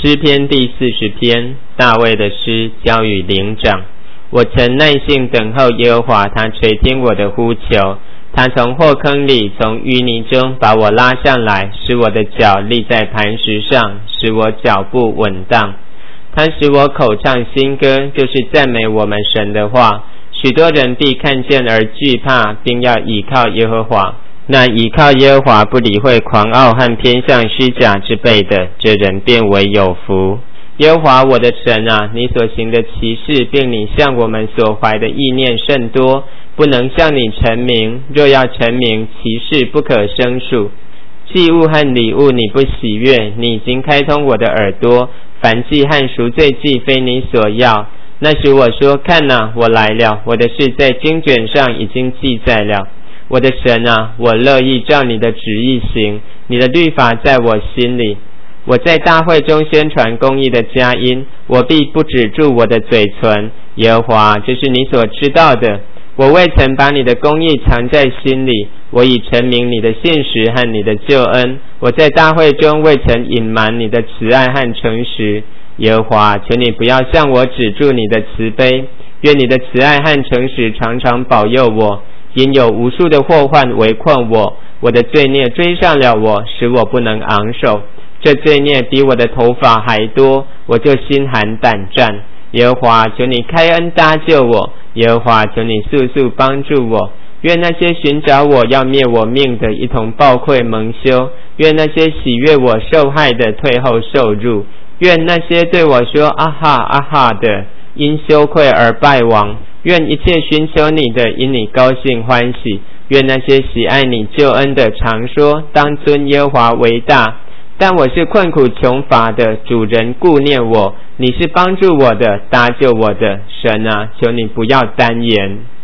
诗篇第40篇，大卫的诗，交与灵长。我曾耐性等候耶和华，他垂听我的呼求。他从祸坑里，从淤泥中把我拉上来，使我的脚立在磐石上，使我脚步稳当。他使我口唱新歌，就是赞美我们神的话。许多人必看见而惧怕，并要倚靠耶和华。那倚靠耶和华，不理会狂傲和偏向虚假之辈的，这人便为有福。耶和华我的神啊，你所行的奇事，并你向我们所怀的意念甚多，不能向你陈明。若要陈明，奇事不可胜数。祭物和礼物你不喜悦，你已经开通我的耳朵。燔祭和赎罪祭非你所要。那时我说，看哪，我来了，我的事在经卷上已经记载了。我的神啊，我乐意照你的旨意行，你的律法在我心里。我在大会中宣传公义的佳音，我必不止住我的嘴唇。耶和华，这是你所知道的。我未曾把你的公义藏在心里，我已陈明你的信实和你的救恩。我在大会中未曾隐瞒你的慈爱和诚实。耶和华，求你不要向我止住你的慈悲，愿你的慈爱和诚实常常保佑我。因有无数的祸患围困我，我的罪孽追上了我，使我不能昂首。这罪孽比我的头发还多，我就心寒胆战。耶和华，求你开恩搭救我。耶和华，求你速速帮助我。愿那些寻找我要灭我命的一同抱愧蒙羞，愿那些喜悦我受害的退后受辱，愿那些对我说啊哈啊哈的因羞愧而败亡。愿一切寻求你的因你高兴欢喜。愿那些喜爱你救恩的常说，当尊耶和华为大。但我是困苦穷乏的，主人顾念我，你是帮助我的，搭救我的。神啊，求你不要单言。